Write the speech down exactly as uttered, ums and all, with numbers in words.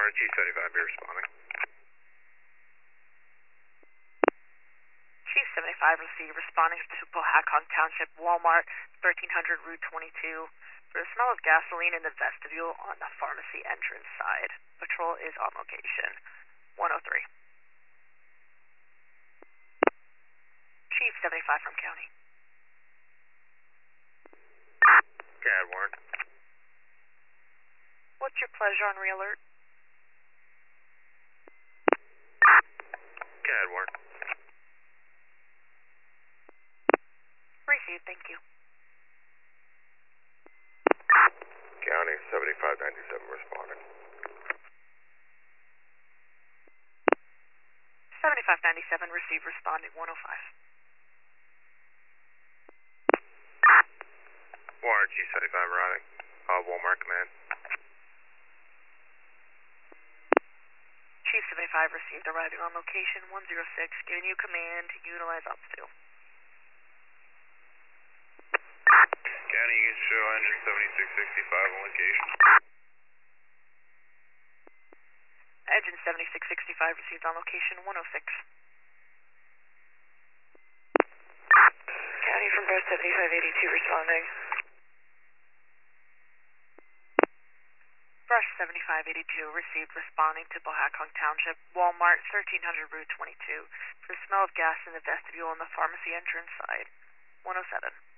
Warren, Chief seventy-five, be responding. Chief seventy-five received responding to Pohatcong Township, Walmart, thirteen hundred Route twenty-two, for the smell of gasoline in the vestibule on the pharmacy entrance side. Patrol is on location. one oh three. Chief seventy-five from County. Cad, Warren. What's your pleasure on re-alert? Cad, Warren. Received, thank you. County, seventy-five ninety-seven, responding. seventy-five ninety-seven, received, responding, one oh five. Warren, Chief seventy-five, arriving. Uh, Walmart command. Chief seventy-five received, arriving on location, one oh six, giving you command to utilize ops two. County, you can show engine seventy-six sixty-five on location. Engine seventy-six sixty-five received on location, one oh six. County from Brush seventy-five eighty-two responding. Brush seventy-five eighty-two received, responding to Pohatcong Township, Walmart, thirteen hundred Route twenty-two, for the smell of gas in the vestibule on the pharmacy entrance side. one oh seven.